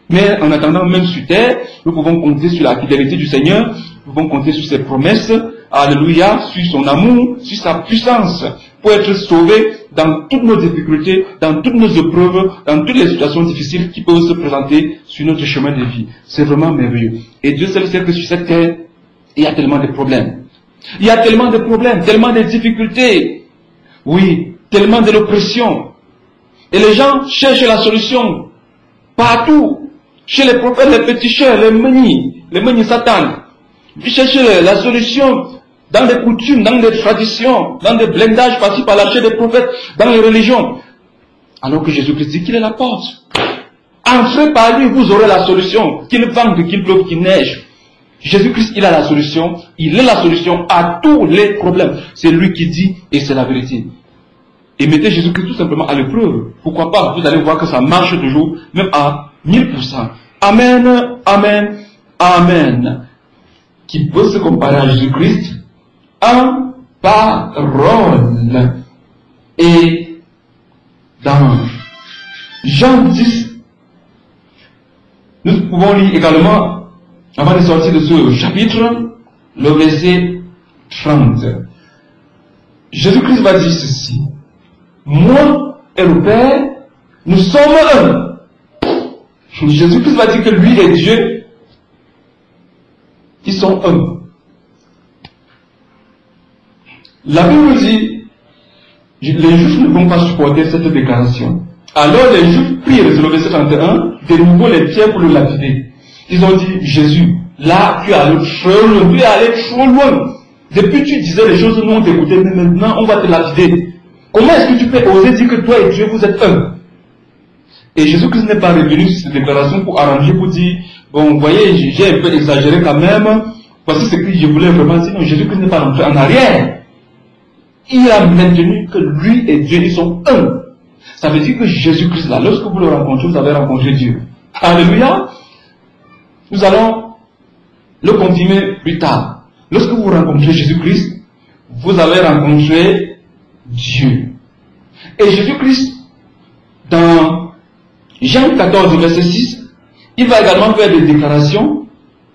Mais en attendant, même sur terre, nous pouvons compter sur la fidélité du Seigneur, nous pouvons compter sur ses promesses, alléluia, sur son amour, sur sa puissance, pour être sauvés dans toutes nos difficultés, dans toutes nos épreuves, dans toutes les situations difficiles qui peuvent se présenter sur notre chemin de vie. C'est vraiment merveilleux. Et Dieu seul sait que sur cette terre, il y a tellement de problèmes. Il y a tellement de problèmes, tellement de difficultés. Oui, tellement de l'oppression. Et les gens cherchent la solution partout. Chez les prophètes, les péticheurs, les menis, les menis satan. Ils cherchent la solution dans les coutumes, dans les traditions, dans des blindages par-ci par-là chez les prophètes, dans les religions. Alors que Jésus-Christ dit qu'il est la porte. Entrez par lui, vous aurez la solution. Qu'il vente, qu'il pleuve, qu'il neige. Jésus-Christ, il a la solution. Il est la solution à tous les problèmes. C'est lui qui dit et c'est la vérité. Et mettez Jésus-Christ tout simplement à l'épreuve. Pourquoi pas? Vous allez voir que ça marche toujours, même à mille pour cent. Amen, amen, amen. Qui peut se comparer à Jésus-Christ en parole. Et dans Jean dix, nous pouvons lire également, avant de sortir de ce chapitre, le verset trente. Jésus-Christ va dire ceci: moi et le Père, nous sommes un. Jésus-Christ va dire que lui et Dieu, ils sont un. La Bible dit, les Juifs ne vont pas supporter cette déclaration. Alors les Juifs prirent, c'est le verset trente et un, de nouveau les pierres pour le lapider. Ils ont dit, Jésus, là tu es allé trop loin, tu es allé trop loin. Depuis tu disais les choses, nous on t'écoutait, mais maintenant on va te lapider. Comment est-ce que tu peux oser dire que toi et Dieu vous êtes un? Et Jésus-Christ n'est pas revenu sur cette déclaration pour arranger, pour dire, bon, vous voyez, j'ai un peu exagéré quand même, voici ce que je voulais vraiment dire. Non, Jésus-Christ n'est pas rentré en arrière. Il a maintenu que lui et Dieu, ils sont un. Ça veut dire que Jésus-Christ, là, lorsque vous le rencontrez, vous avez rencontré Dieu. Alléluia. Nous allons le confirmer plus tard. Lorsque vous rencontrez Jésus-Christ, vous avez rencontré Dieu. Et Jésus-Christ, dans Jean quatorze, verset six, il va également faire des déclarations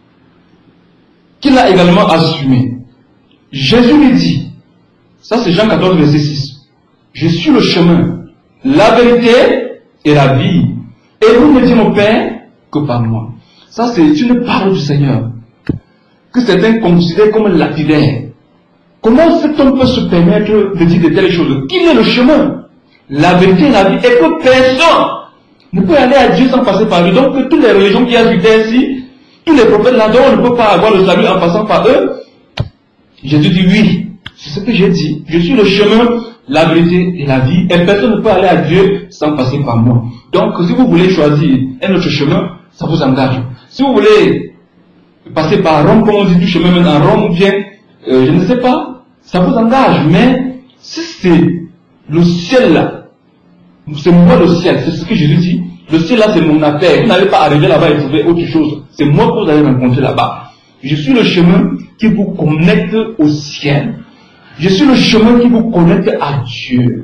qu'il a également assumées. Jésus lui dit, ça c'est Jean quatorze, verset six, je suis le chemin, la vérité et la vie. Et vous ne dites mon Père que par moi. Ça c'est une parole du Seigneur, que certains considèrent comme lapidaire. Comment cet homme peut se permettre de dire de telles choses? Qu'il est le chemin, la vérité et la vie, et que personne ne peut aller à Dieu sans passer par lui. Donc toutes les religions qui ajoutent ici, tous les prophètes là-dedans, on ne peut pas avoir le salut en passant par eux. Jésus dit oui, c'est ce que j'ai dit. Je suis le chemin, la vérité et la vie, et personne ne peut aller à Dieu sans passer par moi. Donc si vous voulez choisir un autre chemin, ça vous engage. Si vous voulez passer par Rome, comme on dit du chemin même en Rome, ou bien, euh, je ne sais pas, ça vous engage. Mais si c'est le ciel là, c'est moi le ciel, c'est ce que Jésus dit. Le ciel là c'est mon affaire. Vous n'allez pas arriver là-bas et trouver autre chose. C'est moi que vous allez rencontrer là-bas. Je suis le chemin qui vous connecte au ciel. Je suis le chemin qui vous connecte à Dieu.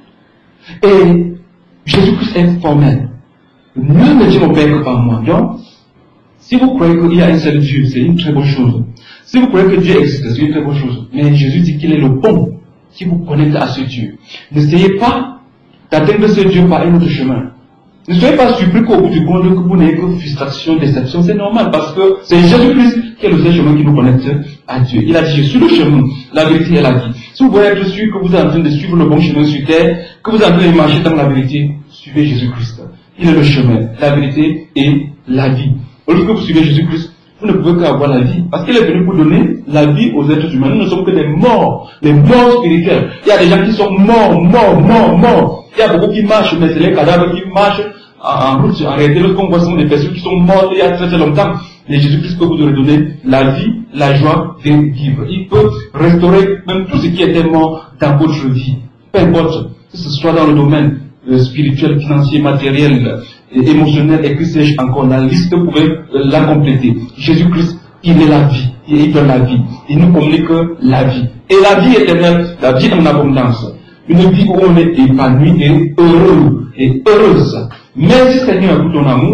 Et Jésus-Christ est formel. Nul ne dit mon Père que par moi. Donc, si vous croyez qu'il y a un seul Dieu, c'est une très bonne chose. Si vous croyez que Dieu existe, c'est une très bonne chose. Mais Jésus dit qu'il est le bon qui vous connecte à ce Dieu. N'essayez pas d'atteindre ce Dieu par un autre chemin. Ne soyez pas surpris qu'au bout du compte, que vous n'ayez que frustration, déception. C'est normal parce que c'est Jésus-Christ qui est le seul chemin qui nous connecte à Dieu. Il a dit, je suis le chemin, la vérité et la vie. Si vous voulez être sûr que vous êtes en train de suivre le bon chemin sur terre, que vous êtes en train de marcher dans la vérité, suivez Jésus-Christ. Il est le chemin, la vérité et la vie. Au lieu que vous suivez Jésus-Christ, vous ne pouvez qu'avoir la vie. Parce qu'il est venu pour donner la vie aux êtres humains. Nous ne sommes que des morts, des morts spirituels. Il y a des gens qui sont morts, morts, morts, morts. Il y a beaucoup qui marchent, mais c'est les cadavres qui marchent en route. En réalité, lorsqu'on voit, ce sont des personnes qui sont mortes il y a très très longtemps. Et Jésus-Christ peut vous redonner la vie, la joie de vivre. Il peut restaurer même tout ce qui était mort dans votre vie. Peu importe, que ce soit dans le domaine spirituel, financier, matériel, et émotionnel, et que sais-je encore, la liste pouvait la compléter. Jésus-Christ, il est la vie, et il donne la vie. Il nous communique la vie. Et la vie éternelle, la vie en abondance. Une vie où on est épanoui et heureux, et heureuse. Merci Seigneur pour ton amour,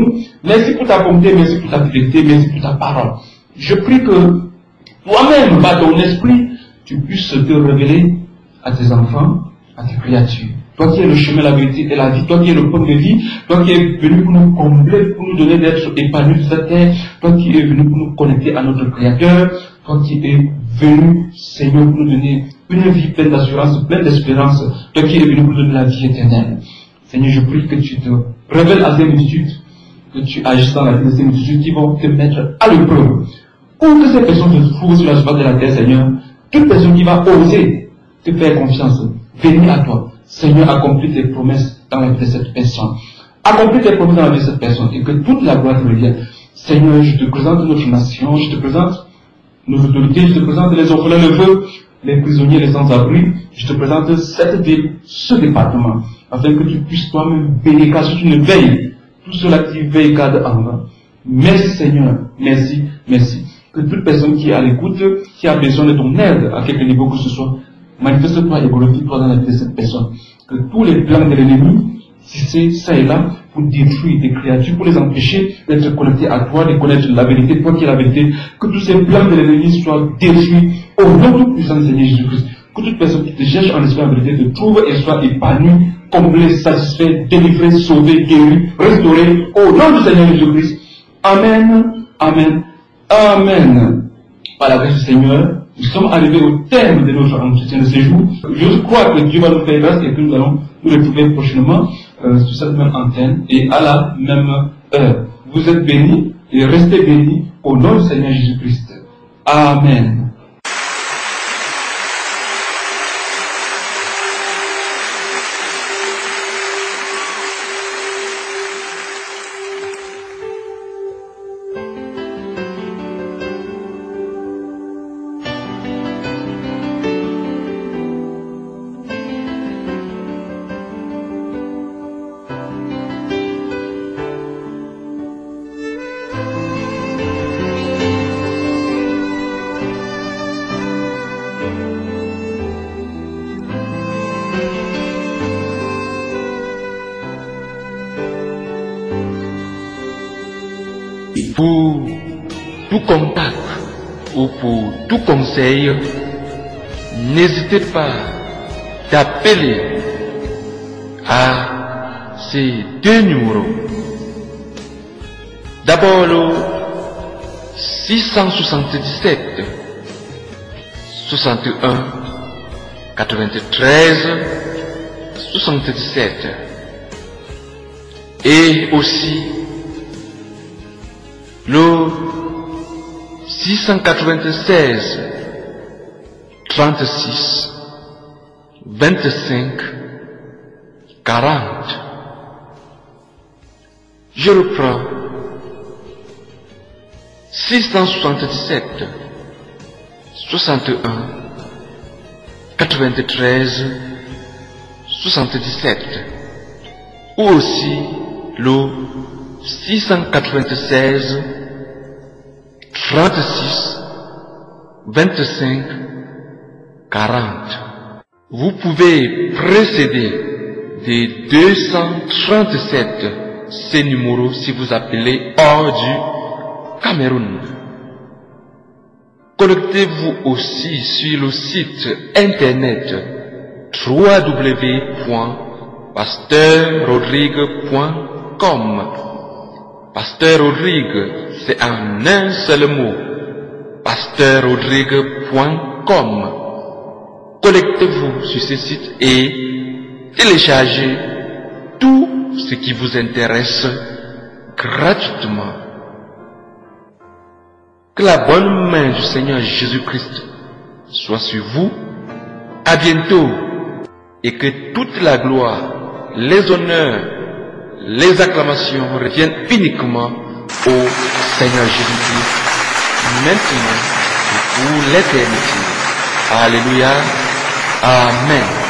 Merci pour ta bonté, merci pour ta fidélité, merci pour ta parole. Je prie que toi-même, par ton esprit, tu puisses te révéler à tes enfants, à tes créatures. Toi qui es le chemin, la vérité et la vie, toi qui es le point de vie, toi qui es venu pour nous combler, pour nous donner d'être épanouis sur cette terre, toi qui es venu pour nous connecter à notre Créateur, toi qui es venu, Seigneur, pour nous donner une vie pleine d'assurance, pleine d'espérance, toi qui es venu pour nous donner la vie éternelle. Seigneur, je prie que tu te révèles à ces multitudes, que tu agisses dans la vie de ces multitudes qui vont te mettre à l'épreuve. Où que ces personnes se trouvent sur la surface de la terre, Seigneur, toute personne qui va oser te faire confiance, venir à toi. Seigneur, accomplis tes promesses dans la vie de cette personne. Accomplis tes promesses dans la vie de cette personne et que toute la gloire te revienne. Seigneur, je te présente notre nation, je te présente nos autorités, je te présente les orphelins, le feu, les prisonniers, les sans-abri. Je te présente cette ville, ce département, afin que tu puisses toi-même veiller, car si tu ne veilles, tout cela qui veille garde en vain. Merci Seigneur, merci, merci. Que toute personne qui est à l'écoute, qui a besoin de ton aide, à quelque niveau que ce soit, manifeste-toi et glorifie-toi dans la vie de cette personne. Que tous les plans de l'ennemi, si c'est ça et là, pour détruire des créatures, pour les empêcher d'être connectés à toi, de connaître la vérité, toi qui es la vérité, que tous ces plans de l'ennemi soient détruits au nom tout puissant du Seigneur Jésus-Christ. Que toute personne qui te cherche en esprit en vérité te trouve et soit épanouie, comblée, satisfaite, délivrée, sauvée, guérie, restaurée, au nom du Seigneur Jésus-Christ. Amen, amen, amen. Par la grâce du Seigneur, nous sommes arrivés au terme de notre entretien de séjour. Je crois que Dieu va nous faire grâce et que nous allons nous retrouver prochainement euh, sur cette même antenne et à la même heure. Vous êtes bénis et restez bénis au nom du Seigneur Jésus-Christ. Amen. Pour tout contact ou pour tout conseil, n'hésitez pas d'appeler à ces deux numéros. D'abord le six cent soixante-dix-sept soixante et un quatre-vingt-treize soixante-dix-sept et aussi le six cent quatre-vingt-seize trente-six vingt-cinq quarante. Je reprends. six cent soixante-dix-sept soixante et un quatre-vingt-treize soixante-dix-sept ou aussi le six cent quatre-vingt-seize trente-six vingt-cinq quarante. Vous pouvez précéder des deux cent trente-sept ces numéros si vous appelez hors du Cameroun. Connectez-vous aussi sur le site internet w w w point pasteur rodrigue point com. Pasteur Rodrigue, c'est en un seul mot. pasteur rodrigue point com. Connectez-vous sur ce site et téléchargez tout ce qui vous intéresse gratuitement. Que la bonne main du Seigneur Jésus-Christ soit sur vous. À bientôt. Et que toute la gloire, les honneurs, les acclamations reviennent uniquement au Seigneur Jésus-Christ, maintenant et pour l'éternité. Alléluia. Amen.